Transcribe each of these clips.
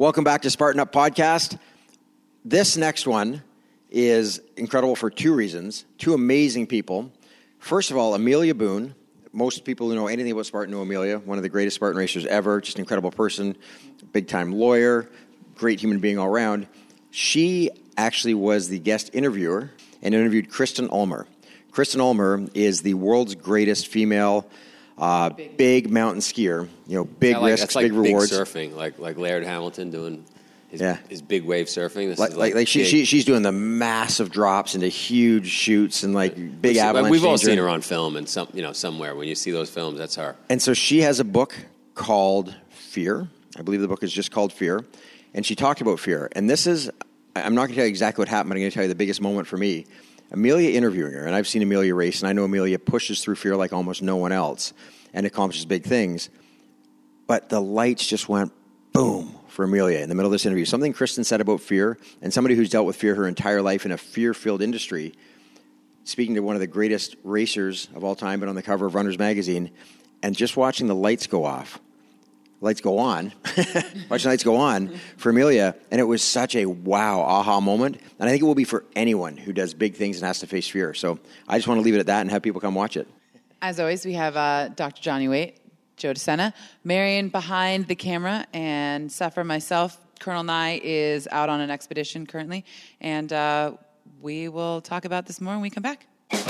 Welcome back to Spartan Up Podcast. This next one is incredible for two reasons. Two amazing people. First of all, Amelia Boone. Most people who know anything about Spartan know Amelia, one of the greatest Spartan racers ever, just an incredible person, big-time lawyer, great human being all around. She actually was the guest interviewer and interviewed Kristen Ulmer. Kristen Ulmer is the world's greatest female big mountain skier. You know, big risks, big rewards. Big surfing, like Laird Hamilton doing his big wave surfing. She's doing the massive drops into huge chutes and big avalanche. We've all seen her on film and somewhere when you see those films, that's her. And so she has a book called Fear. I believe the book is just called Fear. And she talked about fear. And this is, I'm not going to tell you exactly what happened, but I'm going to tell you the biggest moment for me. Amelia interviewing her, and I've seen Amelia race, and I know Amelia pushes through fear like almost no one else and accomplishes big things. But the lights just went boom for Amelia in the middle of this interview. Something Kristen said about fear, and somebody who's dealt with fear her entire life in a fear-filled industry, speaking to one of the greatest racers of all time, but on the cover of Runner's Magazine, and just watching the lights go off. Lights go on. Watching the lights go on for Amelia, and it was such a wow, aha moment. And I think it will be for anyone who does big things and has to face fear. So I just want to leave it at that and have people come watch it. As always, we have Dr. Johnny Waite, Joe DeSena, Marion behind the camera, and Sapphire, myself. Colonel Nye is out on an expedition currently, and we will talk about this more when we come back.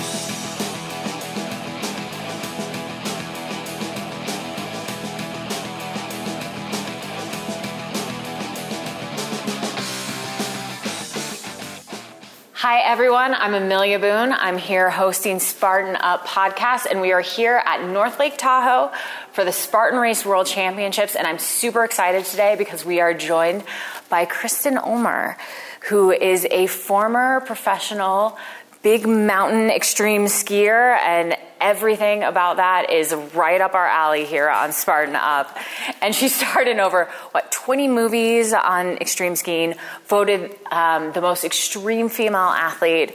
Hi, everyone. I'm Amelia Boone. I'm here hosting Spartan Up Podcast, and we are here at North Lake Tahoe for the Spartan Race World Championships, and I'm super excited today because we are joined by Kristen Ulmer, who is a former professional big mountain extreme skier, and everything about that is right up our alley here on Spartan Up. And she starred in over, 20 movies on extreme skiing, voted the most extreme female athlete,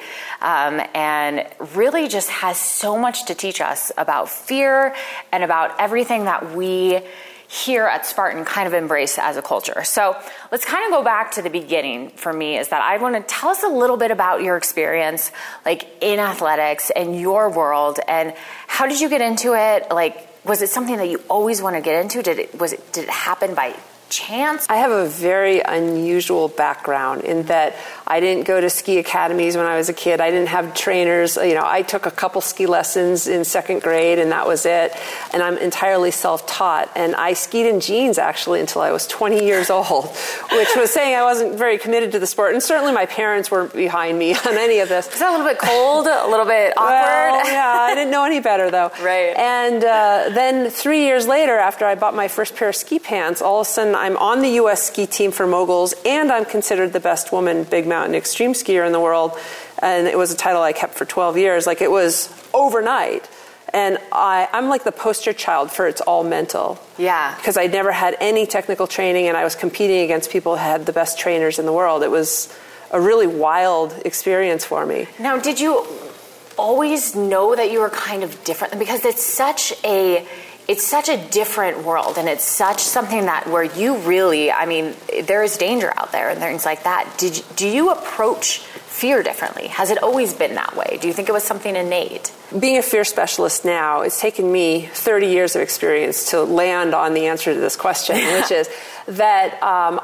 and really just has so much to teach us about fear and about everything that we here at Spartan kind of embrace as a culture. So let's kind of go back to the beginning for me, is that I want to tell us a little bit about your experience in athletics and your world, and how did you get into it? Was it something that you always want to get into? Did it happen by chance? I have a very unusual background in that I didn't go to ski academies when I was a kid. I didn't have trainers. I took a couple ski lessons in second grade, and that was it. And I'm entirely self-taught. And I skied in jeans, actually, until I was 20 years old, which was saying I wasn't very committed to the sport. And certainly my parents weren't behind me on any of this. Is that a little bit cold? A little bit awkward? Well, yeah, I didn't know any better, though. Right. And then 3 years later, after I bought my first pair of ski pants, all of a sudden I'm on the U.S. ski team for moguls, and I'm considered the best woman big mountain extreme skier in the world. And it was a title I kept for 12 years. It was overnight. And I'm like the poster child for it's all mental. Yeah. Because I'd never had any technical training, and I was competing against people who had the best trainers in the world. It was a really wild experience for me. Now, did you always know that you were kind of different? Because it's such a different world, and it's such something that where you really, there is danger out there and things like that. Do you approach fear differently? Has it always been that way? Do you think it was something innate? Being a fear specialist now, it's taken me 30 years of experience to land on the answer to this question, which is that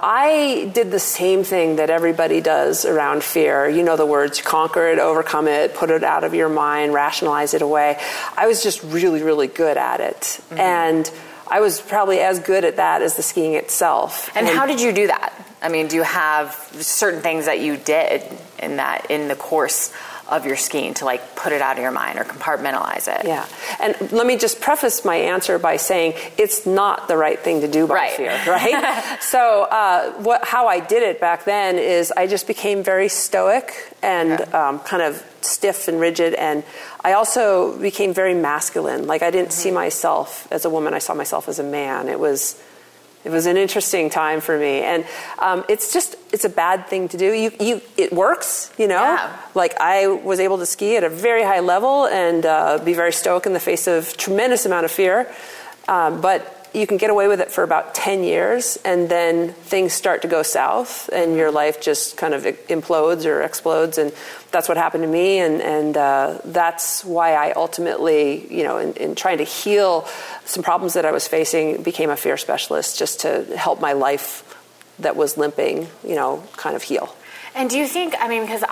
I did the same thing that everybody does around fear. You know the words: conquer it, overcome it, put it out of your mind, rationalize it away. I was just really, really good at it. Mm-hmm. And I was probably as good at that as the skiing itself. And how did you do that? Do you have certain things that you did in the course of your skiing to put it out of your mind or compartmentalize it? Yeah. And let me just preface my answer by saying it's not the right thing to do by fear, right? So how I did it back then is I just became very stoic and kind of stiff and rigid, and I also became very masculine. I didn't see myself as a woman, I saw myself as a man. It was an interesting time for me, and it's a bad thing to do. It works, Yeah. I was able to ski at a very high level and be very stoic in the face of tremendous amount of fear, but you can get away with it for about 10 years, and then things start to go south, and your life just kind of implodes or explodes, and that's what happened to me, and that's why I ultimately, in trying to heal some problems that I was facing, became a fear specialist, just to help my life that was limping, kind of heal. And do you think, because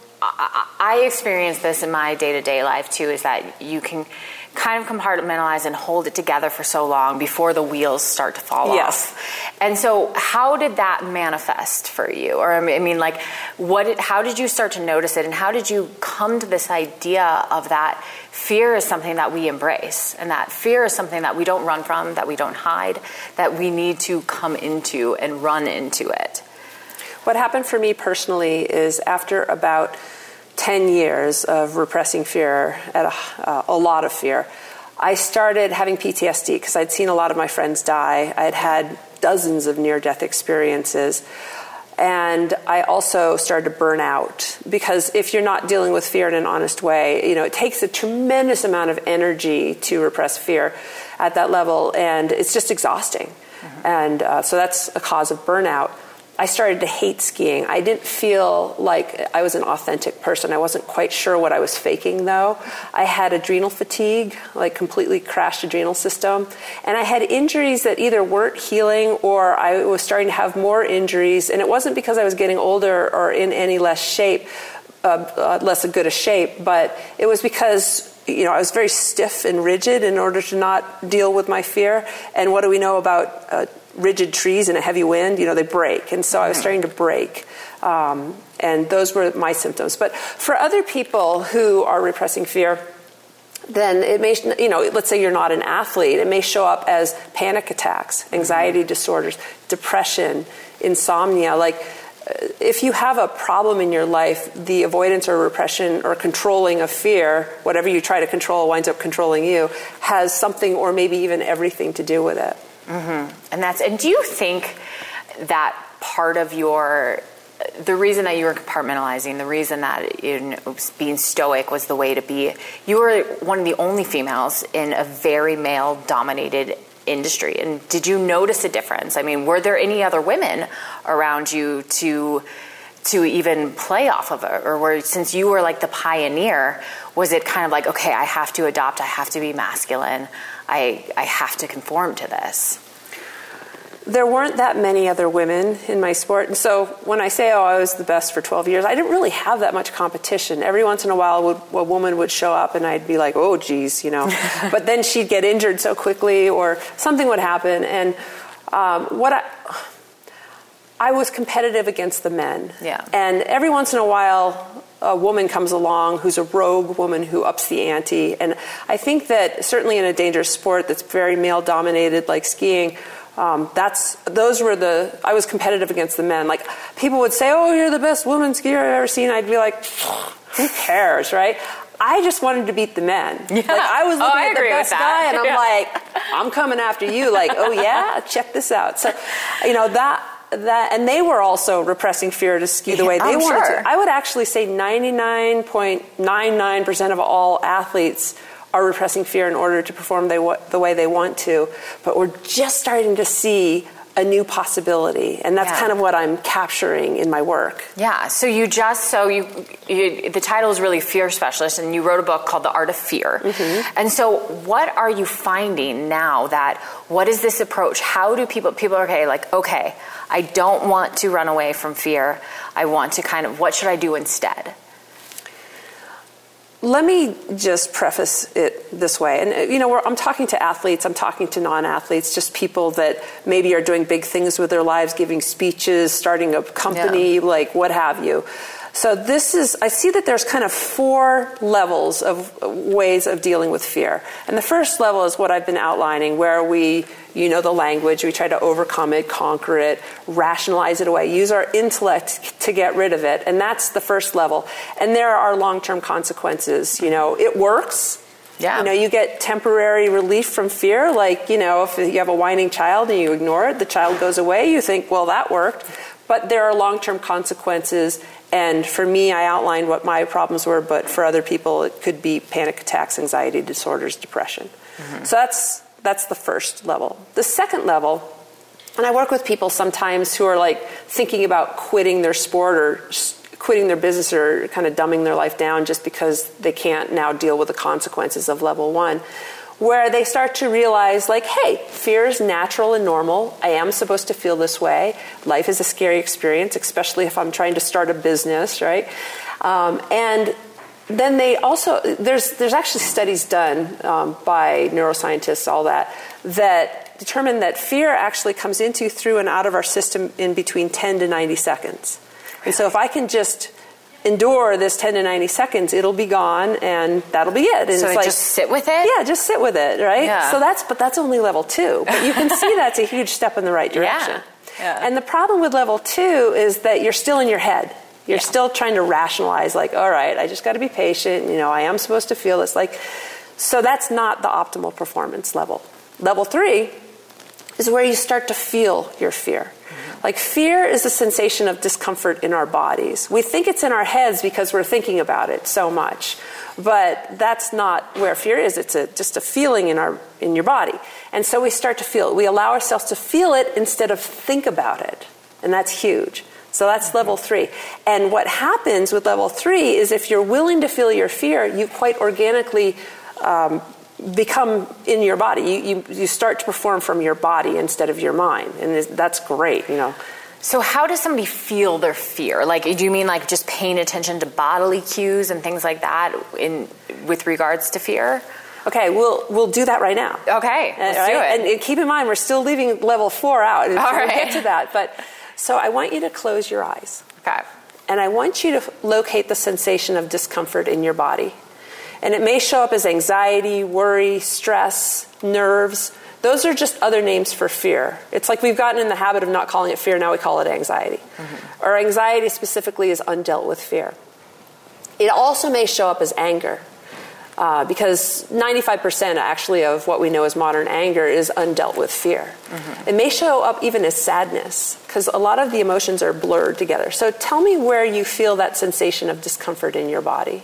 I experienced this in my day-to-day life too, is that you can kind of compartmentalize and hold it together for so long before the wheels start to fall off. And so how did that manifest for you? Or how did you start to notice it, and how did you come to this idea of that fear is something that we embrace, and that fear is something that we don't run from, that we don't hide, that we need to come into and run into it? What happened for me personally is after about 10 years of repressing fear, a lot of fear, I started having PTSD because I'd seen a lot of my friends die. I'd had dozens of near-death experiences. And I also started to burn out because if you're not dealing with fear in an honest way, it takes a tremendous amount of energy to repress fear at that level, and it's just exhausting. And so that's a cause of burnout. I started to hate skiing. I didn't feel like I was an authentic person. I wasn't quite sure what I was faking, though. I had adrenal fatigue, like completely crashed adrenal system. And I had injuries that either weren't healing or I was starting to have more injuries. And it wasn't because I was getting older or in any less good a shape, but it was because I was very stiff and rigid in order to not deal with my fear. And what do we know about rigid trees in a heavy wind? They break. And so I was starting to break. And those were my symptoms. But for other people who are repressing fear, then it may, let's say you're not an athlete, it may show up as panic attacks, anxiety disorders, depression, insomnia. If you have a problem in your life, the avoidance or repression or controlling of fear, whatever you try to control winds up controlling you, has something or maybe even everything to do with it. And do you think that part of the reason that you were compartmentalizing, the reason that being stoic was the way to be, you were one of the only females in a very male-dominated industry. And did you notice a difference? Were there any other women around you to even play off of it? Or since you were like the pioneer, was it kind of like, okay, I have to adopt, I have to be masculine, I have to conform to this? There weren't that many other women in my sport. And so when I say, I was the best for 12 years, I didn't really have that much competition. Every once in a while, a woman would show up and I'd be like, oh, geez, But then she'd get injured so quickly or something would happen. And I was competitive against the men. Yeah. And every once in a while, a woman comes along who's a rogue woman who ups the ante. And I think that certainly in a dangerous sport that's very male-dominated like skiing, I was competitive against the men. Like, people would say, oh, you're the best woman skier I've ever seen. I'd be like, who cares, right? I just wanted to beat the men. Yeah. I was looking at the best guy, and I'm like, I'm coming after you. Like, oh yeah, check this out. So, that, and they were also repressing fear to ski the way they wanted to. I would actually say 99.99% of all athletes are repressing fear in order to perform the way they want to. But we're just starting to see a new possibility, and that's kind of what I'm capturing in my work. Yeah. So the title is really Fear Specialist, and you wrote a book called The Art of Fear. And so, what are you finding now? What is this approach? How do people are okay, I don't want to run away from fear. I want to what should I do instead? Let me just preface it this way. And, I'm talking to athletes, I'm talking to non-athletes, just people that maybe are doing big things with their lives, giving speeches, starting a company, what have you. So I see that there's kind of 4 levels of ways of dealing with fear. And the first level is what I've been outlining, where we, the language, we try to overcome it, conquer it, rationalize it away, use our intellect to get rid of it. And that's the first level. And there are long-term consequences. It works. Yeah. You get temporary relief from fear. If you have a whining child and you ignore it, the child goes away, you think, well, that worked. But there are long-term consequences. And for me, I outlined what my problems were, but for other people, it could be panic attacks, anxiety disorders, depression. So that's the first level. The second level, and I work with people sometimes who are like thinking about quitting their sport or quitting their business or kind of dumbing their life down just because they can't now deal with the consequences of level 1, where they start to realize, like, hey, fear is natural and normal. I am supposed to feel this way. Life is a scary experience, especially if I'm trying to start a business, right? And then they also, there's actually studies done by neuroscientists, all that determine that fear actually comes into, through, and out of our system in between 10 to 90 seconds. And so if I can just endure this 10 to 90 seconds, it'll be gone, and that'll be it. And so it's like, just sit with it? Yeah, just sit with it, right? Yeah. So that's only level 2. But you can see that's a huge step in the right direction. Yeah. And the problem with level 2 is that you're still in your head. You're still trying to rationalize, like, all right, I just got to be patient. I am supposed to feel this. So that's not the optimal performance level. Level 3 is where you start to feel your fear. Like, fear is a sensation of discomfort in our bodies. We think it's in our heads because we're thinking about it so much. But that's not where fear is. It's just a feeling in your body. And so we start to feel it. We allow ourselves to feel it instead of think about it. And that's huge. So that's level 3. And what happens with level 3 is if you're willing to feel your fear, you quite organically become in your body. You start to perform from your body instead of your mind. And that's great, So how does somebody feel their fear? Like, do you mean like just paying attention to bodily cues and things like that with regards to fear? Okay, we'll do that right now. Okay, let's do it. And keep in mind, we're still leaving level 4 out. And All we'll right. get to that. But so I want you to close your eyes. Okay. And I want you to locate the sensation of discomfort in your body. And it may show up as anxiety, worry, stress, nerves. Those are just other names for fear. It's like we've gotten in the habit of not calling it fear, now we call it anxiety. Mm-hmm. Or anxiety specifically is undealt with fear. It also may show up as anger, because 95% actually of what we know as modern anger is undealt with fear. Mm-hmm. It may show up even as sadness, because a lot of the emotions are blurred together. So tell me where you feel that sensation of discomfort in your body.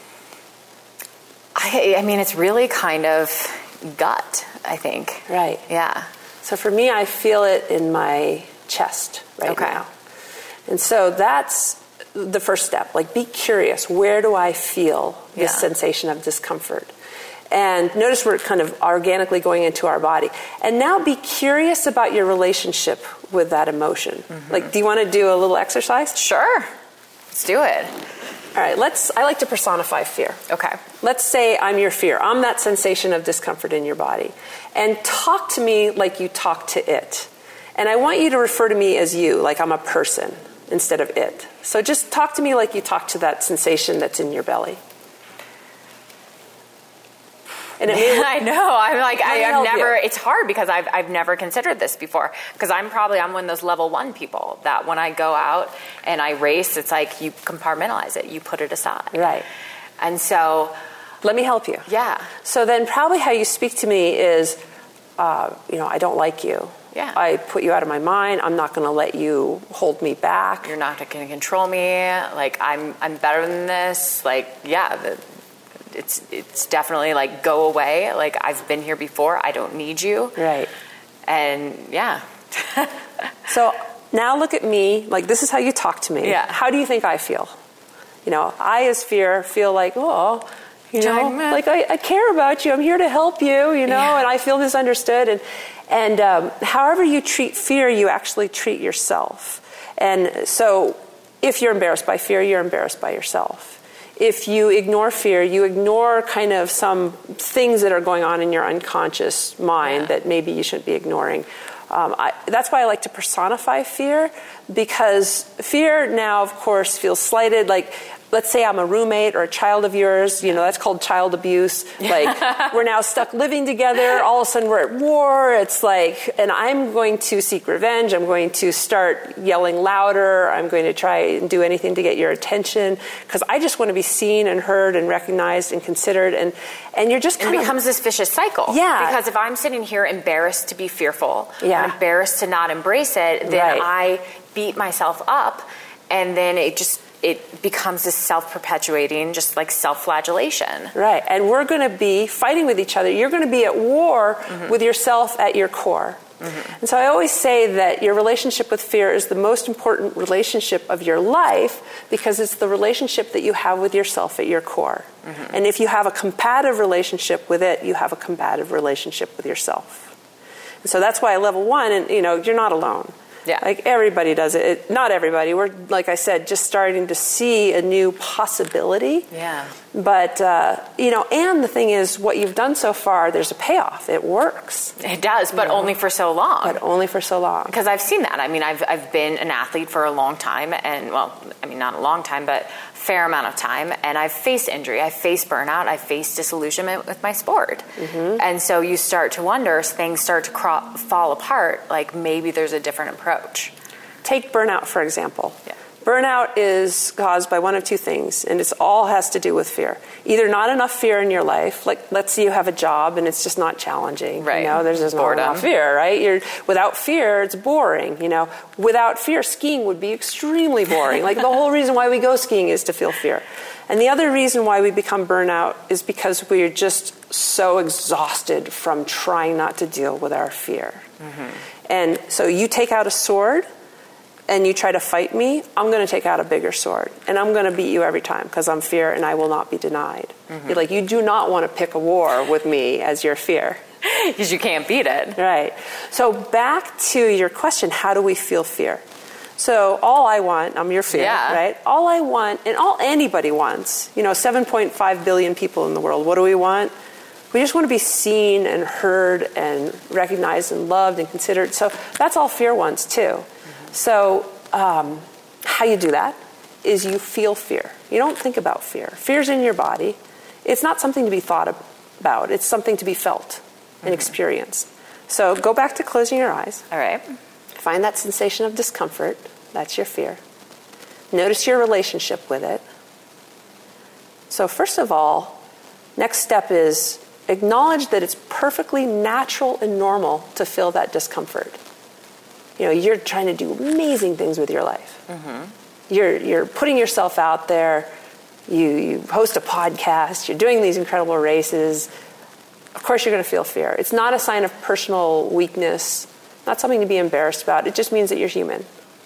I mean, it's really kind of gut, I think. Right. Yeah. So for me, I feel it in my chest right now. And so that's the first step. Like, be curious. Where do I feel this sensation of discomfort? And notice we're kind of organically going into our body. And now be curious about your relationship with that emotion. Mm-hmm. Like, do you want to do a little exercise? Sure. Let's do it. All right, I like to personify fear. Okay. Let's say I'm your fear. I'm that sensation of discomfort in your body. And talk to me like you talk to it. And I want you to refer to me as you, like I'm a person instead of it. So just talk to me like you talk to that sensation that's in your belly. And I know. I'm like, I've never, it's hard because I've never considered this before. Because I'm one of those level 1 people that when I go out and I race, it's like you compartmentalize it. You put it aside. Right. And so. Let me help you. Yeah. So then probably how you speak to me is, I don't like you. Yeah. I put you out of my mind. I'm not going to let you hold me back. You're not going to control me. Like, I'm better than this. Like, yeah, it's definitely like, go away. Like, I've been here before. I don't need you. Right. And yeah. So now look at me. Like, this is how you talk to me. Yeah. How do you think I feel? I as fear feel like, like I care about you. I'm here to help you, and I feel misunderstood. And however you treat fear, you actually treat yourself. And so if you're embarrassed by fear, you're embarrassed by yourself. If you ignore fear, you ignore kind of some things that are going on in your unconscious mind that maybe you shouldn't be ignoring. That's why I like to personify fear, because fear now, of course, feels slighted. Like, let's say I'm a roommate or a child of yours, that's called child abuse. Like, we're now stuck living together. All of a sudden we're at war. It's like, and I'm going to seek revenge. I'm going to start yelling louder. I'm going to try and do anything to get your attention, because I just want to be seen and heard and recognized and considered. And you're just kind of... It becomes this vicious cycle. Yeah. Because if I'm sitting here embarrassed to be fearful, and embarrassed to not embrace it, then I beat myself up. And then it becomes this self-perpetuating, just like self-flagellation. Right. And we're going to be fighting with each other. You're going to be at war with yourself at your core. And so I always say that your relationship with fear is the most important relationship of your life because it's the relationship that you have with yourself at your core. And if you have a combative relationship with it, you have a combative relationship with yourself. And so that's why level 1, and you're not alone. Yeah. Like everybody does it. Not everybody. We're, like I said, just starting to see a new possibility. Yeah. But, and the thing is, what you've done so far, there's a payoff. It works. It does, but only for so long. But only for so long. Because I've seen that. I mean, I've been an athlete for a long time, and, not a long time, but fair amount of time, and I've faced injury, I've faced burnout, I've faced disillusionment with my sport. And so you start to wonder, as things start to fall apart, like maybe there's a different approach. Take burnout, for example. Yeah. Burnout is caused by one of two things, and it all has to do with fear. Either not enough fear in your life, like let's say you have a job and it's just not challenging. Right. There's just not enough fear, right? Without fear, it's boring. Without fear, skiing would be extremely boring. Like the whole reason why we go skiing is to feel fear. And the other reason why we become burnout is because we're just so exhausted from trying not to deal with our fear. And so you take out a sword and you try to fight me, I'm going to take out a bigger sword. And I'm going to beat you every time because I'm fear and I will not be denied. You're like, you do not want to pick a war with me as your fear. Because you can't beat it. Right. So back to your question, how do we feel fear? So all I want, I'm your fear, right? All I want, and all anybody wants, 7.5 billion people in the world, what do we want? We just want to be seen and heard and recognized and loved and considered. So that's all fear wants too. So how you do that is you feel fear. You don't think about fear. Fear's in your body. It's not something to be thought about. It's something to be felt and experienced. So go back to closing your eyes. All right. Find that sensation of discomfort. That's your fear. Notice your relationship with it. So first of all, next step is acknowledge that it's perfectly natural and normal to feel that discomfort. You're trying to do amazing things with your life. You're putting yourself out there. You host a podcast. You're doing these incredible races. Of course, you're going to feel fear. It's not a sign of personal weakness, not something to be embarrassed about. It just means that you're human.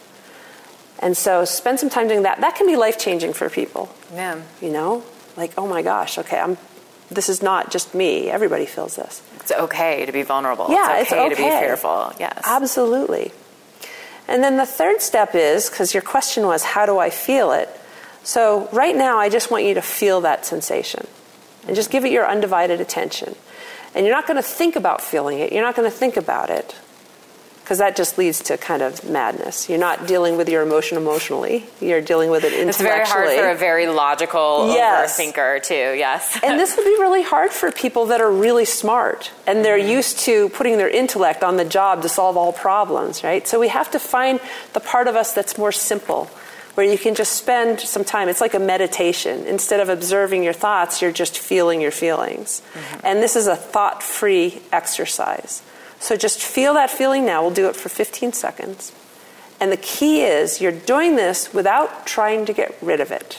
And so spend some time doing that. That can be life-changing for people. Yeah. Like, oh my gosh, okay, this is not just me. Everybody feels this. It's okay to be vulnerable. Yeah, it's okay to be fearful. Yes. Absolutely. And then the third step is, because your question was, how do I feel it? So right now, I just want you to feel that sensation and just give it your undivided attention. And you're not going to think about feeling it. You're not going to think about it because that just leads to kind of madness. You're not dealing with your emotion emotionally. You're dealing with it intellectually. It's very hard for a very logical overthinker too, yes. And this would be really hard for people that are really smart and they're used to putting their intellect on the job to solve all problems, right? So we have to find the part of us that's more simple, where you can just spend some time. It's like a meditation. Instead of observing your thoughts, you're just feeling your feelings. And this is a thought-free exercise. So just feel that feeling now. We'll do it for 15 seconds. And the key is you're doing this without trying to get rid of it.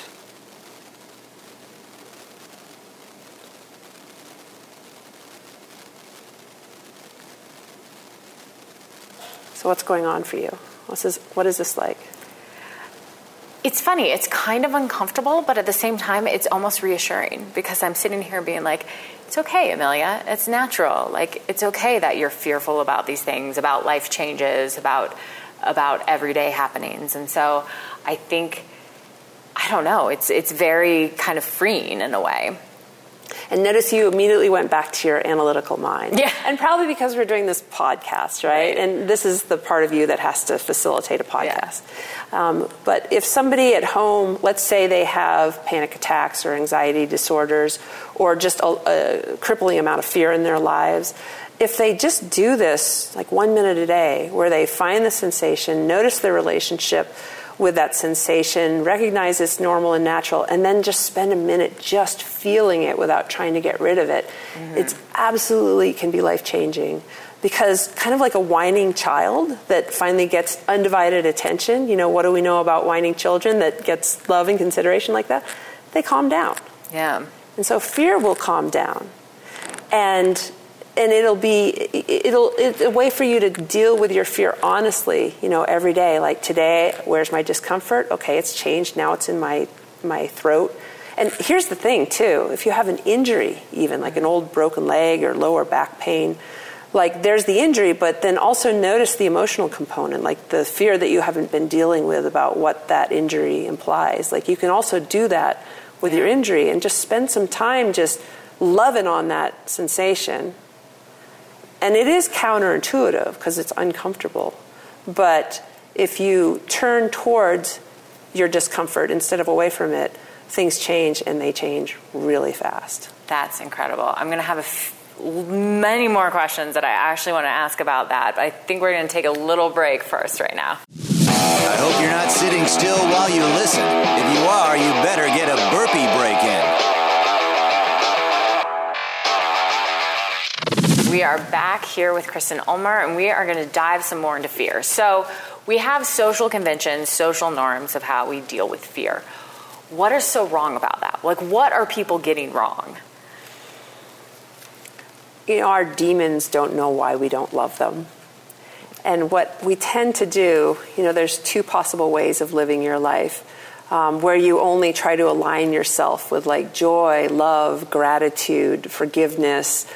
So what's going on for you? What is this like? It's funny. It's kind of uncomfortable, but at the same time, it's almost reassuring because I'm sitting here being like, it's okay, Amelia. It's natural. Like, it's okay that you're fearful about these things, about life changes, about everyday happenings. And so I think, I don't know, it's very kind of freeing in a way. And notice you immediately went back to your analytical mind. Yeah. And probably because we're doing this podcast, right? And this is the part of you that has to facilitate a podcast. Yeah. But if somebody at home, let's say they have panic attacks or anxiety disorders or just a crippling amount of fear in their lives, if they just do this like 1 minute a day where they find the sensation, notice their relationship with that sensation, recognize it's normal and natural, and then just spend a minute just feeling it without trying to get rid of it. It's absolutely can be life-changing. because kind of like a whining child that finally gets undivided attention, what do we know about whining children that gets love and consideration like that? They calm down. Yeah. And so fear will calm down. And it's a way for you to deal with your fear honestly, every day. Like today, where's my discomfort? Okay, it's changed. Now it's in my throat. And here's the thing, too. If you have an injury, even like an old broken leg or lower back pain, like there's the injury, but then also notice the emotional component, like the fear that you haven't been dealing with about what that injury implies. Like you can also do that with your injury and just spend some time just loving on that sensation. And it is counterintuitive because it's uncomfortable. But if you turn towards your discomfort instead of away from it, things change, and they change really fast. That's incredible. I'm going to have many more questions that I actually want to ask about that, but I think we're going to take a little break first right now. I hope you're not sitting still while you listen. If you are, you better get a burpee break in. We are back here with Kristen Ulmer, and we are going to dive some more into fear. So we have social conventions, social norms of how we deal with fear. What is so wrong about that? Like, what are people getting wrong? Our demons don't know why we don't love them. And what we tend to do, there's two possible ways of living your life, where you only try to align yourself with like joy, love, gratitude, forgiveness,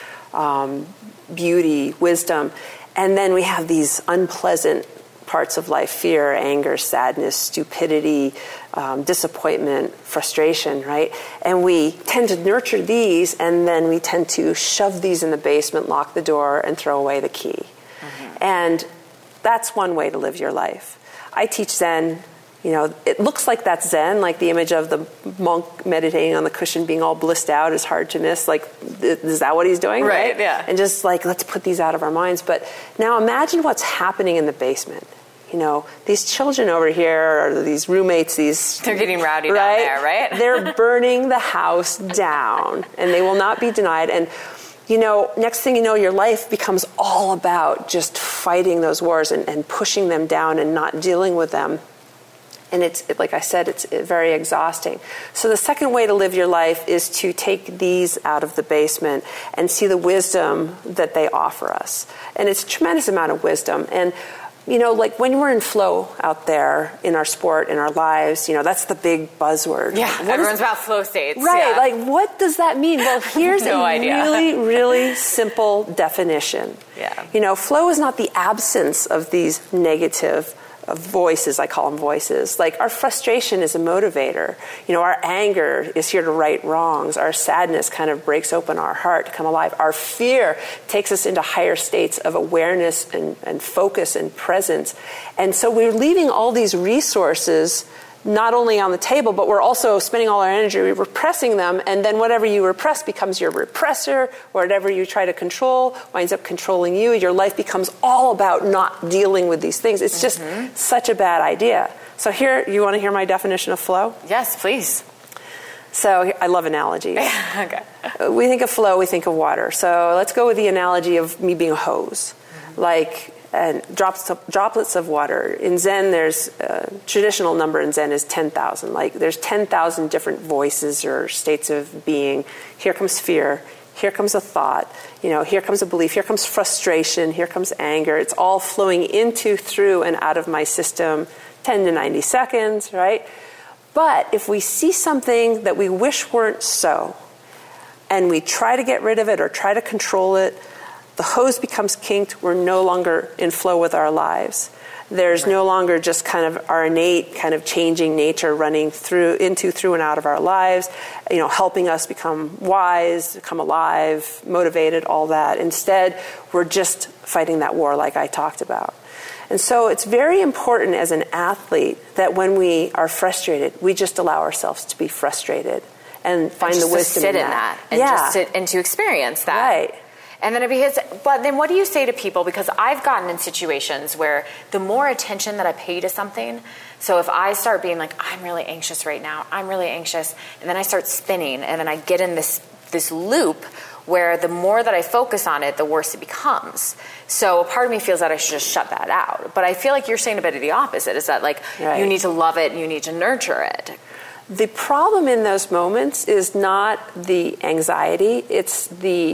beauty, wisdom. And then we have these unpleasant parts of life: fear, anger, sadness, stupidity, disappointment, frustration, right? And we tend to nurture these, and then we tend to shove these in the basement, lock the door, and throw away the key. Mm-hmm. And that's one way to live your life. I teach Zen. It looks like that's Zen, like the image of the monk meditating on the cushion being all blissed out is hard to miss. Like, is that what he's doing? Right, yeah. And just like, let's put these out of our minds. But now imagine what's happening in the basement. These children over here, or these roommates, they're getting rowdy down there, right? They're burning the house down, and they will not be denied. And, next thing you know, your life becomes all about just fighting those wars and pushing them down and not dealing with them. And it's, like I said, it's very exhausting. So the second way to live your life is to take these out of the basement and see the wisdom that they offer us. And it's a tremendous amount of wisdom. And like when we're in flow out there in our sport, in our lives, that's the big buzzword. Yeah, everyone's about flow states. Right, yeah. Like what does that mean? Well, here's really, really simple definition. Yeah. Flow is not the absence of these negative voices. I call them voices. Like our frustration is a motivator. Our anger is here to right wrongs. Our sadness kind of breaks open our heart to come alive. Our fear takes us into higher states of awareness and focus and presence. And so we're leaving all these resources not only on the table, but we're also spending all our energy repressing them, and then whatever you repress becomes your repressor, or whatever you try to control winds up controlling you. Your life becomes all about not dealing with these things. It's just such a bad idea. So here, you want to hear my definition of flow? Yes, please. So I love analogies. Okay. We think of flow, we think of water. So let's go with the analogy of me being a hose. Like, and droplets of water. In Zen, there's a traditional number in Zen is 10,000. Like there's 10,000 different voices or states of being. Here comes fear. Here comes a thought. Here comes a belief. Here comes frustration. Here comes anger. It's all flowing into, through, and out of my system 10 to 90 seconds, right? But if we see something that we wish weren't so, and we try to get rid of it or try to control it, the hose becomes kinked. We're no longer in flow with our lives. There's no longer just kind of our innate kind of changing nature running through, and out of our lives, helping us become wise, become alive, motivated, all that. Instead, we're just fighting that war like I talked about. And so it's very important as an athlete that when we are frustrated, we just allow ourselves to be frustrated and find the wisdom in that. And just sit and to experience that. Right. And then but then what do you say to people? Because I've gotten in situations where the more attention that I pay to something, so if I start being like, I'm really anxious right now, I'm really anxious, and then I start spinning, and then I get in this loop where the more that I focus on it, the worse it becomes. So a part of me feels that I should just shut that out. But I feel like you're saying a bit of the opposite, is that like you need to love it and you need to nurture it. The problem in those moments is not the anxiety, it's the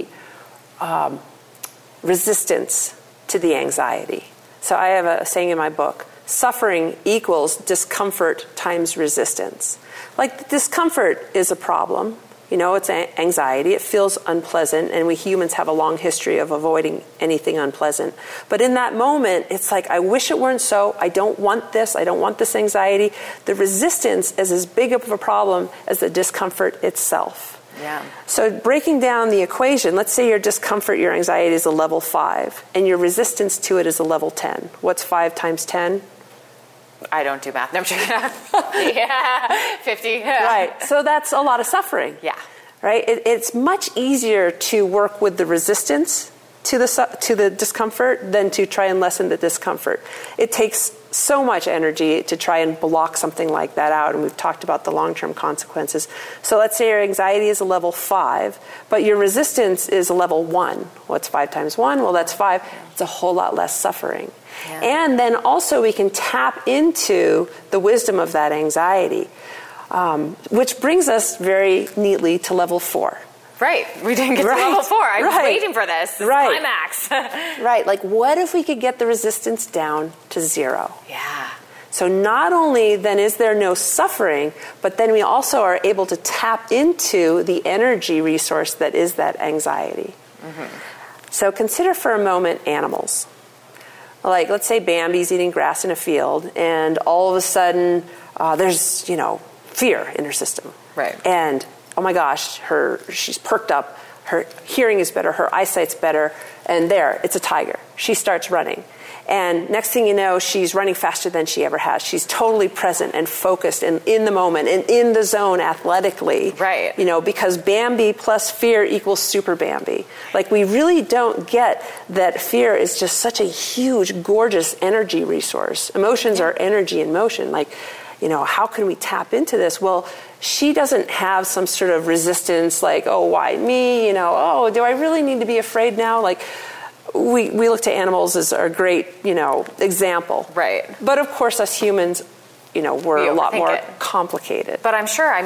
resistance to the anxiety. So I have a saying in my book, suffering equals discomfort times resistance. Like, the discomfort is a problem. It's anxiety. It feels unpleasant, and we humans have a long history of avoiding anything unpleasant. But in that moment, it's like, I wish it weren't so. I don't want this. I don't want this anxiety. The resistance is as big of a problem as the discomfort itself. Yeah. So breaking down the equation, let's say your discomfort, your anxiety is a level 5, and your resistance to it is a level 10. What's 5 times 10? I don't do math. No, I'm joking. Yeah, 50. Yeah. Right. So that's a lot of suffering. Yeah. Right. It's much easier to work with the resistance to the discomfort than to try and lessen the discomfort. It takes so much energy to try and block something like that out, and we've talked about the long-term consequences. So let's say your anxiety is a level 5, but your resistance is a level 1. What's 5 times 1? Well, that's 5. It's a whole lot less suffering. Yeah. And then also we can tap into the wisdom of that anxiety, which brings us very neatly to level 4. Right. We didn't get to level 4. I was waiting for this. Climax. Right. Like, what if we could get the resistance down to 0? Yeah. So not only then is there no suffering, but then we also are able to tap into the energy resource that is that anxiety. Mm-hmm. So consider for a moment animals. Like, let's say Bambi's eating grass in a field, and all of a sudden there's, fear in her system. Right. And oh my gosh, she's perked up, her hearing is better, her eyesight's better, and there, it's a tiger. She starts running. And next thing you know, she's running faster than she ever has. She's totally present and focused and in the moment and in the zone athletically. Right. Because Bambi plus fear equals Super Bambi. Like, we really don't get that fear is just such a huge, gorgeous energy resource. Emotions are energy in motion. Like, how can we tap into this? Well, she doesn't have some sort of resistance like, oh, why me? Do I really need to be afraid now? Like, we look to animals as a great, example. Right. But of course, us humans, we're a lot more complicated. But I'm sure,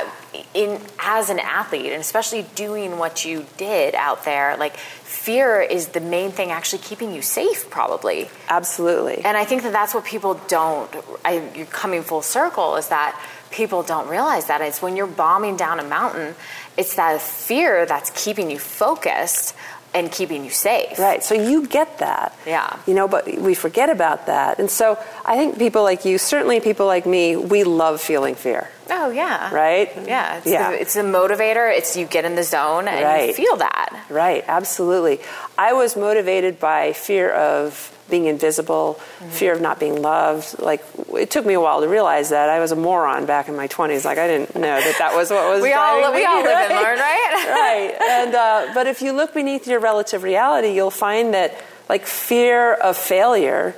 as an athlete, and especially doing what you did out there, like, fear is the main thing actually keeping you safe, probably. Absolutely. And I think that's what people don't, you're coming full circle, is that people don't realize that it's when you're bombing down a mountain, it's that fear that's keeping you focused and keeping you safe. Right. So you get that. Yeah. But we forget about that. And so I think people like you, certainly people like me, we love feeling fear. Oh, yeah. Right? Yeah. It's a motivator. It's you get in the zone and you feel that. Right. Absolutely. I was motivated by fear of being invisible, fear of not being loved. Like, it took me a while to realize that. I was a moron back in my 20s. Like, I didn't know that was what was driving me. We all live and learn, right? Right. And but if you look beneath your relative reality, you'll find that, like, fear of failure,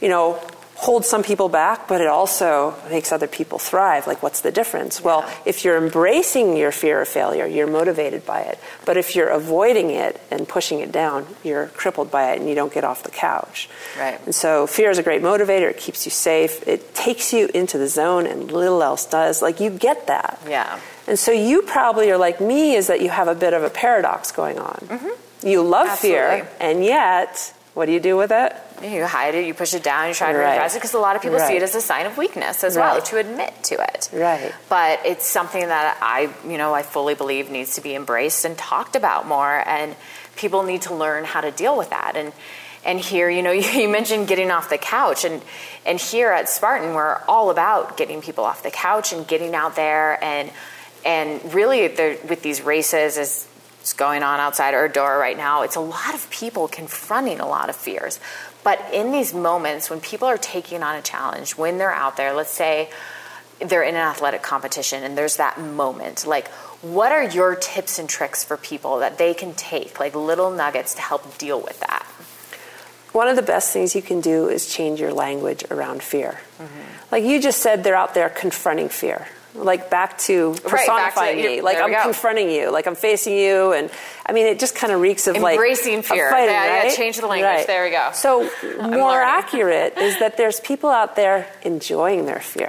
holds some people back, but it also makes other people thrive. Like, what's the difference? Yeah. Well, if you're embracing your fear of failure, you're motivated by it. But if you're avoiding it and pushing it down, you're crippled by it and you don't get off the couch. Right. And so fear is a great motivator. It keeps you safe. It takes you into the zone, and little else does. Like, you get that. Yeah. And so you probably are like me, is that you have a bit of a paradox going on. Mm-hmm. You love fear, and yet, what do you do with it? You hide it, you push it down, you try to repress it, because a lot of people see it as a sign of weakness as well, to admit to it. Right. But it's something that I fully believe needs to be embraced and talked about more, and people need to learn how to deal with that. And here, you mentioned getting off the couch, and here at Spartan, we're all about getting people off the couch and getting out there, and really with these races, as it's going on outside our door right now, it's a lot of people confronting a lot of fears. But in these moments, when people are taking on a challenge, when they're out there, let's say they're in an athletic competition and there's that moment, like, what are your tips and tricks for people that they can take, like little nuggets to help deal with that? One of the best things you can do is change your language around fear. Mm-hmm. Like you just said, they're out there confronting fear. like back to personifying me. Like I'm confronting you, like I'm facing you. And I mean, it just kind of reeks of embracing fear. Fighting, yeah, change the language. Right. There we go. So more accurate is that there's people out there enjoying their fear.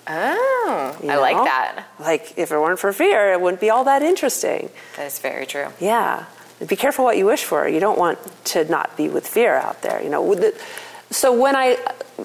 Oh, I like that. Like if it weren't for fear, it wouldn't be all that interesting. That is very true. Yeah. Be careful what you wish for. You don't want to not be with fear out there. So when I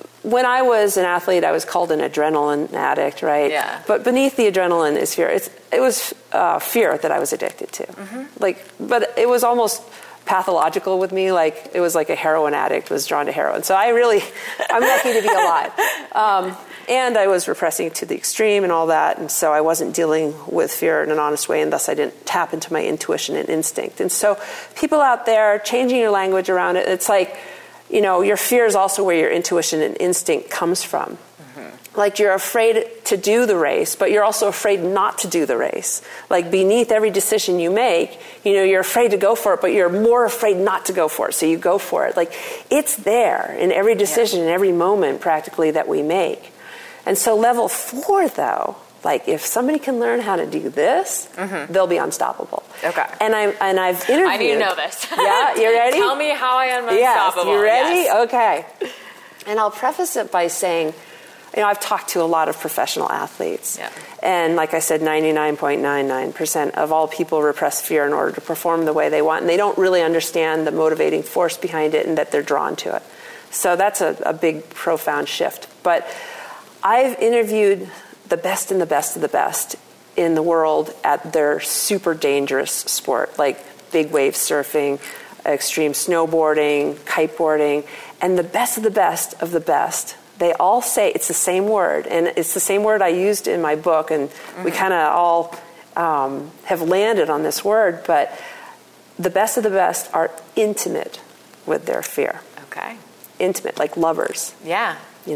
was an athlete, I was called an adrenaline addict, right? Yeah. But beneath the adrenaline is fear. It was fear that I was addicted to. Mm-hmm. But it was almost pathological with me. Like it was like a heroin addict was drawn to heroin. So I'm lucky to be alive. And I was repressing to the extreme and all that. And so I wasn't dealing with fear in an honest way. And thus I didn't tap into my intuition and instinct. And so people out there changing your language around it, it's like, your fear is also where your intuition and instinct comes from. Mm-hmm. Like you're afraid to do the race, but you're also afraid not to do the race. Like beneath every decision you make, you're afraid to go for it, but you're more afraid not to go for it. So you go for it. Like it's there in every decision, in every moment practically that we make. And so level 4, though, like if somebody can learn how to do this, they'll be unstoppable. Okay. And I've interviewed. I need to know this. Yeah, you ready? Tell me how I am unstoppable. Yes, you ready? Yes. Okay. And I'll preface it by saying, I've talked to a lot of professional athletes. Yeah. And like I said, 99.99% of all people repress fear in order to perform the way they want. And they don't really understand the motivating force behind it and that they're drawn to it. So that's a big, profound shift. But I've interviewed the best and the best of the best in the world at their super dangerous sport, like big wave surfing, extreme snowboarding, kiteboarding, and the best of the best of the best. They all say it's the same word, and it's the same word I used in my book, and we kind of all have landed on this word, but the best of the best are intimate with their fear. Okay. Intimate, like lovers. Yeah.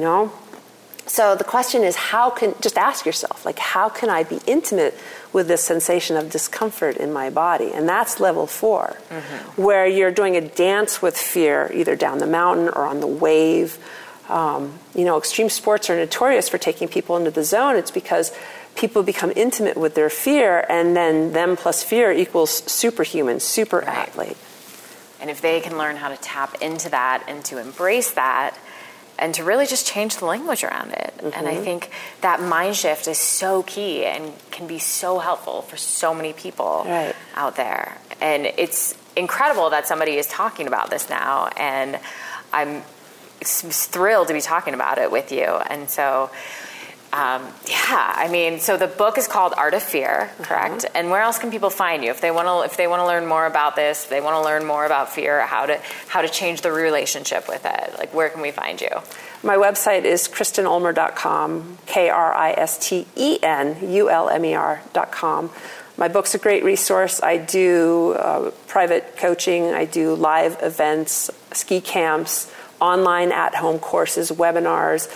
So the question is, just ask yourself, how can I be intimate with this sensation of discomfort in my body? And that's level 4, where you're doing a dance with fear, either down the mountain or on the wave. Extreme sports are notorious for taking people into the zone. It's because people become intimate with their fear, and then them plus fear equals superhuman, super athlete. And if they can learn how to tap into that and to embrace that, and to really just change the language around it. Mm-hmm. And I think that mind shift is so key and can be so helpful for so many people out there. And it's incredible that somebody is talking about this now. And I'm thrilled to be talking about it with you. And so, so the book is called Art of Fear, correct? Mm-hmm. And where else can people find you if they want to learn more about this? If they want to learn more about fear, how to change the relationship with it? Like, where can we find you? My website is KristenUlmer.com, KristenUlmer.com. My book's a great resource. I do private coaching. I do live events, ski camps, online at-home courses, webinars.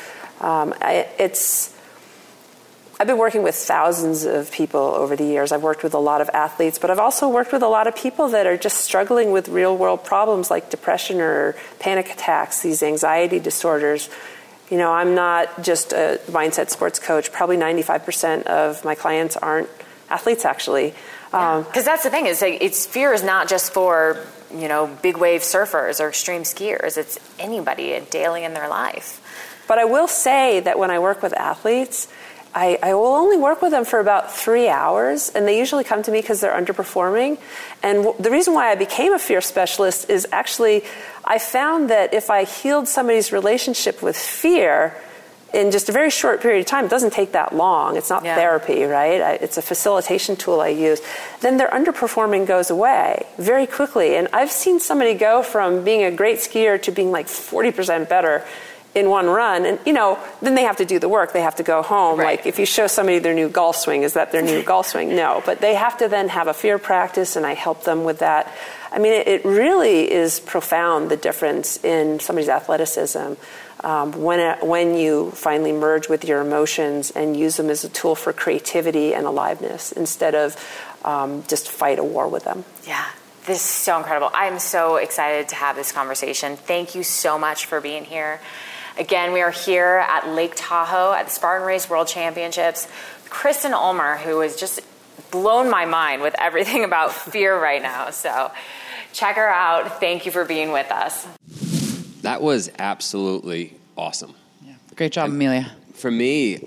I've been working with thousands of people over the years. I've worked with a lot of athletes, but I've also worked with a lot of people that are just struggling with real-world problems like depression or panic attacks, these anxiety disorders. I'm not just a mindset sports coach. Probably 95% of my clients aren't athletes, actually. Because that's the thing, it's fear is not just for, big wave surfers or extreme skiers. It's anybody daily in their life. But I will say that when I work with athletes, I will only work with them for about 3 hours, and they usually come to me because they're underperforming. And the reason why I became a fear specialist is actually I found that if I healed somebody's relationship with fear in just a very short period of time, it doesn't take that long. It's not therapy, right? It's a facilitation tool I use. Then their underperforming goes away very quickly. And I've seen somebody go from being a great skier to being like 40% better in one run, and then they have to do the work. They have to go home. Right. Like if you show somebody their new golf swing, is that their new golf swing? No, but they have to then have a fear practice, and I help them with that. I mean, it really is profound, the difference in somebody's athleticism when you finally merge with your emotions and use them as a tool for creativity and aliveness instead of just fight a war with them. Yeah. This is so incredible. I'm so excited to have this conversation. Thank you so much for being here. Again, we are here at Lake Tahoe at the Spartan Race World Championships. Kristen Ulmer, who has just blown my mind with everything about fear right now. So check her out. Thank you for being with us. That was absolutely awesome. Yeah. Great job, Amelia. For me,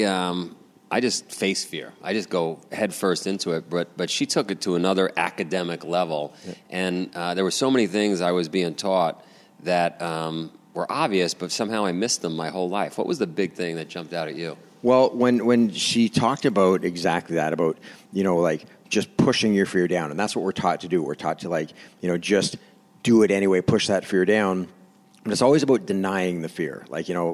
I just face fear. I just go head first into it. But she took it to another academic level. Yeah. And there were so many things I was being taught that were obvious, but somehow I missed them my whole life. What was the big thing that jumped out at you? Well, when she talked about exactly that, about, like just pushing your fear down, and that's what we're taught to do. We're taught to just do it anyway, push that fear down. But it's always about denying the fear.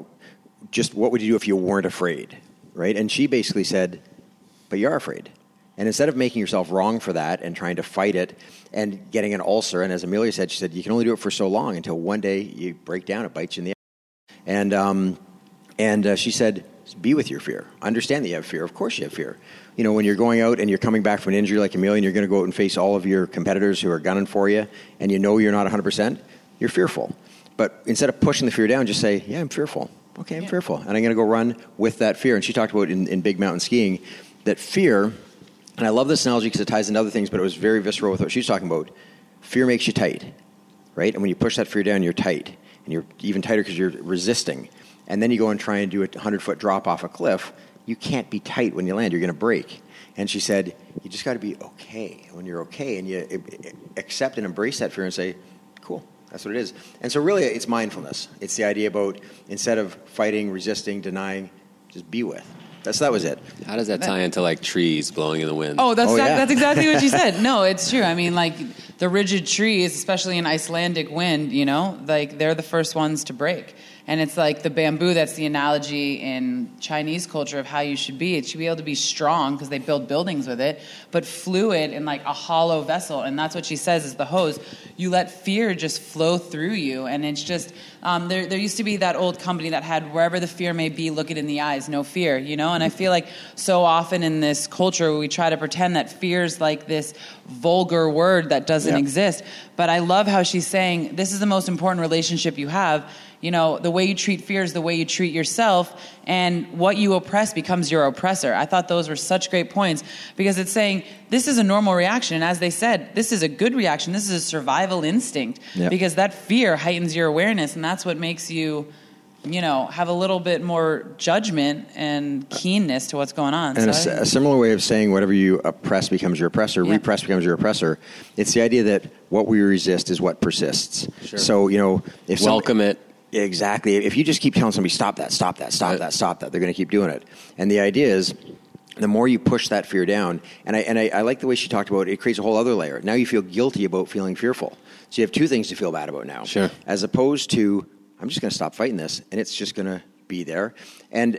Just what would you do if you weren't afraid, right? And she basically said, but you're afraid. And instead of making yourself wrong for that and trying to fight it and getting an ulcer, and as Amelia said, she said, you can only do it for so long until one day you break down, it bites you in the ass. And she said, be with your fear. Understand that you have fear. Of course you have fear. When you're going out and you're coming back from an injury like Amelia and you're going to go out and face all of your competitors who are gunning for you and you're not 100%, you're fearful. But instead of pushing the fear down, just say, yeah, I'm fearful. Okay, I'm fearful. And I'm going to go run with that fear. And she talked about in big mountain skiing that fear, and I love this analogy because it ties into other things, but it was very visceral with what she was talking about. Fear makes you tight, right? And when you push that fear down, you're tight. And you're even tighter because you're resisting. And then you go and try and do a 100-foot drop off a cliff. You can't be tight when you land. You're going to break. And she said, you just got to be okay. When you're okay and you accept and embrace that fear and say, cool, that's what it is. And so really it's mindfulness. It's the idea about instead of fighting, resisting, denying, just be with. That was it. How does that tie into trees blowing in the wind? Oh, that's exactly what she said. No, it's true. I mean, the rigid trees, especially in Icelandic wind, they're the first ones to break. And it's like the bamboo, that's the analogy in Chinese culture of how you should be. It should be able to be strong because they build buildings with it, but fluid in a hollow vessel. And that's what she says is the hose. You let fear just flow through you. And it's just, there used to be that old company that had wherever the fear may be, look it in the eyes, no fear, And I feel like so often in this culture, we try to pretend that fear's like this vulgar word that doesn't exist. But I love how she's saying, this is the most important relationship you have. The way you treat fear is the way you treat yourself, and what you oppress becomes your oppressor. I thought those were such great points because it's saying this is a normal reaction. And as they said, this is a good reaction. This is a survival instinct because that fear heightens your awareness, and that's what makes you, have a little bit more judgment and keenness to what's going on. And a similar way of saying whatever you oppress becomes your oppressor, repress becomes your oppressor. It's the idea that what we resist is what persists. Sure. So, if welcome it. Exactly. If you just keep telling somebody, stop that, they're going to keep doing it. And the idea is, the more you push that fear down, and I like the way she talked about it, it creates a whole other layer. Now you feel guilty about feeling fearful. So you have two things to feel bad about now. Sure. As opposed to, I'm just going to stop fighting this, and it's just going to be there. And,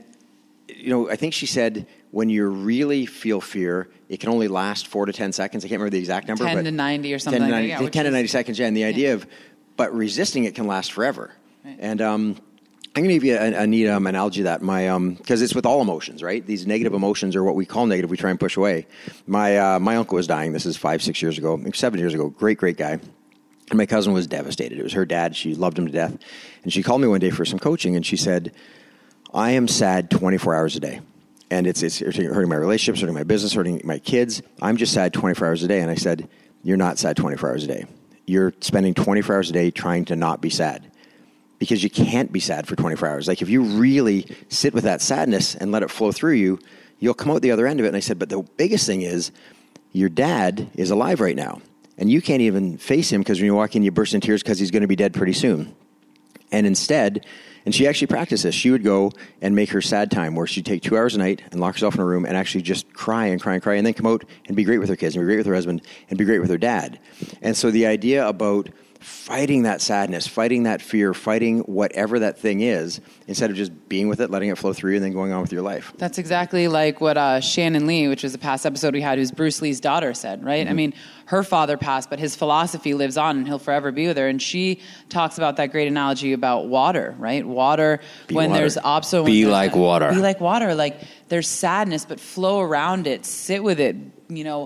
I think she said, when you really feel fear, it can only last 4 to 10 seconds. I can't remember the exact number. 10 to 90 or something like that. 10 to 90 seconds, and the idea of, but resisting it can last forever. Right. And I'm going to give you a neat analogy that because it's with all emotions, right? These negative emotions are what we call negative. We try and push away. My uncle was dying. This is 5-6 years ago, 7 years ago. Great guy. And my cousin was devastated. It was her dad. She loved him to death. And she called me one day for some coaching, and she said, I am sad 24 hours a day. And it's hurting my relationships, hurting my business, hurting my kids. I'm just sad 24 hours a day. And I said, you're not sad 24 hours a day. You're spending 24 hours a day trying to not be sad. Because you can't be sad for 24 hours. If you really sit with that sadness and let it flow through you, you'll come out the other end of it. And I said, but the biggest thing is your dad is alive right now. And you can't even face him because when you walk in, you burst in tears because he's going to be dead pretty soon. And instead, and she actually practiced this, she would go and make her sad time where she'd take 2 hours a night and lock herself in a room and actually just cry and then come out and be great with her kids and be great with her husband and be great with her dad. And so the idea about fighting that sadness, fighting that fear, fighting whatever that thing is, instead of just being with it, letting it flow through you, and then going on with your life. That's exactly like what Shannon Lee, which was a past episode we had, who's Bruce Lee's daughter, said, right? Mm-hmm. I mean, her father passed, but his philosophy lives on, and he'll forever be with her. And she talks about that great analogy about water, right? Water, be when water. There's opposite... Be like water. Be like water. There's sadness, but flow around it. Sit with it,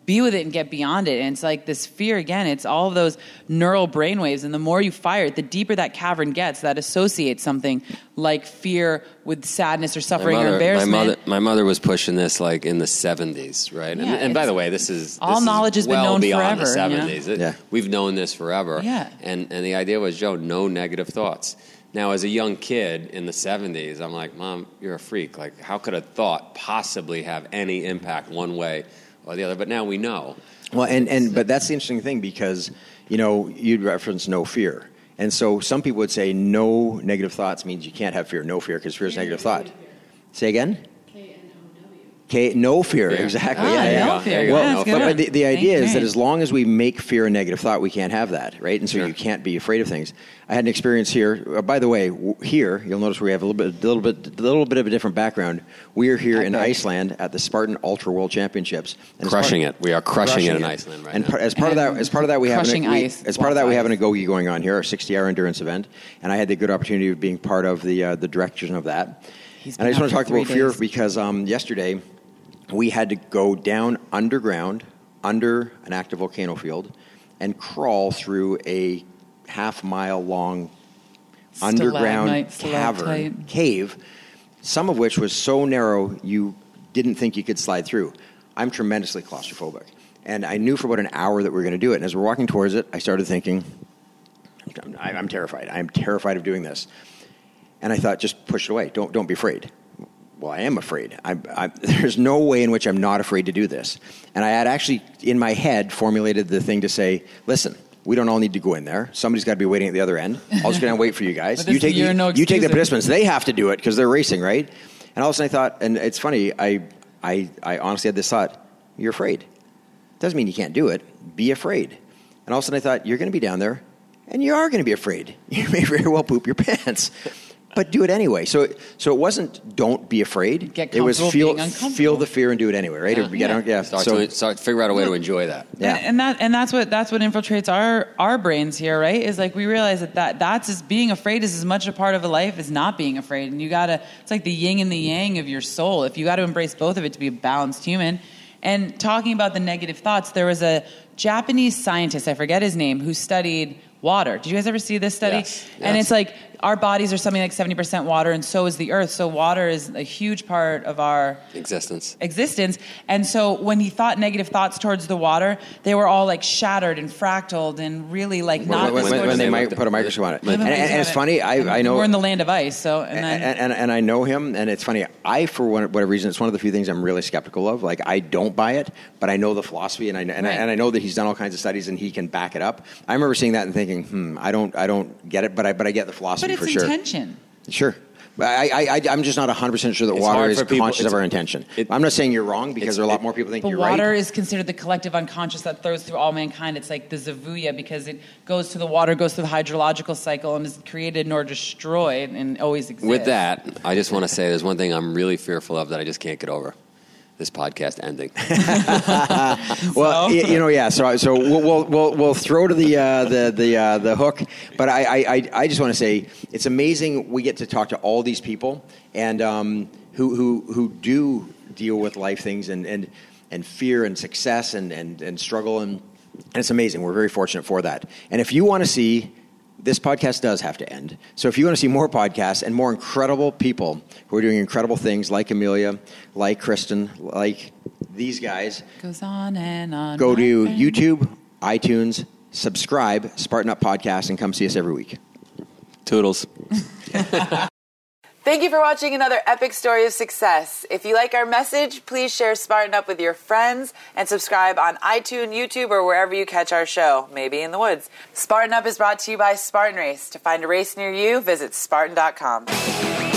be with it and get beyond it. And it's like this fear, again, it's all of those neural brainwaves. And the more you fire it, the deeper that cavern gets that associates something like fear with sadness or suffering or embarrassment. My mother was pushing this like in the 70s, right? Yeah, and by the way, this is knowledge has been known beyond forever. The 70s. We've known this forever. Yeah. And the idea was, Joe, no negative thoughts. Now, as a young kid in the 70s, I'm like, Mom, you're a freak. Like, how could a thought possibly have any impact one way or the other? But now we know. Well, but that's the interesting thing because, you'd reference no fear. And so some people would say no negative thoughts means you can't have fear. No fear because fear is a negative thought. Say again? No fear, exactly. No fear. Well, but the idea is that as long as we make fear a negative thought, we can't have that, right? And so you can't be afraid of things. I had an experience here. By the way, here you'll notice we have a little bit of a different background. We are here in Iceland at the Spartan Ultra World Championships, and crushing it. We are crushing it in Iceland right now. As part of that, we have an Agoge going on here, our 60-hour endurance event, and I had the good opportunity of being part of the direction of that. And I just want to talk about fear because yesterday we had to go down underground, under an active volcano field, and crawl through a half-mile-long underground cave, some of which was so narrow you didn't think you could slide through. I'm tremendously claustrophobic. And I knew for about an hour that we were going to do it. And as we're walking towards it, I started thinking, I'm terrified. I'm terrified of doing this. And I thought, just push it away. Don't be afraid. Well, I am afraid. There's no way in which I'm not afraid to do this. And I had actually, in my head, formulated the thing to say, listen, we don't all need to go in there. Somebody's got to be waiting at the other end. I'll just go down and wait for you guys. You take the participants. They have to do it because they're racing, right? And all of a sudden I thought, and it's funny, I honestly had this thought, you're afraid. Doesn't mean you can't do it. Be afraid. And all of a sudden I thought, you're going to be down there, and you are going to be afraid. You may very well poop your pants. But do it anyway. So it wasn't don't be afraid. It was feel the fear and do it anyway, right? Start figure out a way to enjoy that. Yeah. And that's what infiltrates our brains here, right? Is like we realize that's as being afraid is as much a part of a life as not being afraid. And it's like the yin and the yang of your soul. If you got to embrace both of it to be a balanced human. And talking about the negative thoughts, there was a Japanese scientist, I forget his name, who studied water. Did you guys ever see this study? Yes. And it's like our bodies are something like 70% water, and so is the earth. So water is a huge part of our existence. And so when he thought negative thoughts towards the water, they were all like shattered and fractaled and really like not. When they might put a microscope on it. And it's funny. I know we're in the land of ice. So and I know him, and it's funny. For whatever reason, it's one of the few things I'm really skeptical of. Like I don't buy it, but I know the philosophy, and I know that he's done all kinds of studies and he can back it up. I remember seeing that and thinking, I don't get it, but I get the philosophy. But it's intention. Sure. I'm just not 100% sure that water is conscious of our intention. I'm not saying you're wrong because there are a lot more people think you're right. But water is considered the collective unconscious that throws through all mankind. It's like the Zavuya because it goes to the water, goes through the hydrological cycle, and is created nor destroyed and always exists. With that, I just want to say there's one thing I'm really fearful of that I just can't get over. This podcast ending. Well, So we'll throw to the hook, but I just want to say it's amazing we get to talk to all these people and who do deal with life things and fear and success and struggle and it's amazing. We're very fortunate for that. And if you want to see. This podcast does have to end. So if you want to see more podcasts and more incredible people who are doing incredible things like Amelia, like Kristen, like these guys. Goes on and on. Go to YouTube, iTunes, subscribe, Spartan Up Podcast, and come see us every week. Toodles. Thank you for watching another epic story of success. If you like our message, please share Spartan Up with your friends and subscribe on iTunes, YouTube, or wherever you catch our show, maybe in the woods. Spartan Up is brought to you by Spartan Race. To find a race near you, visit Spartan.com.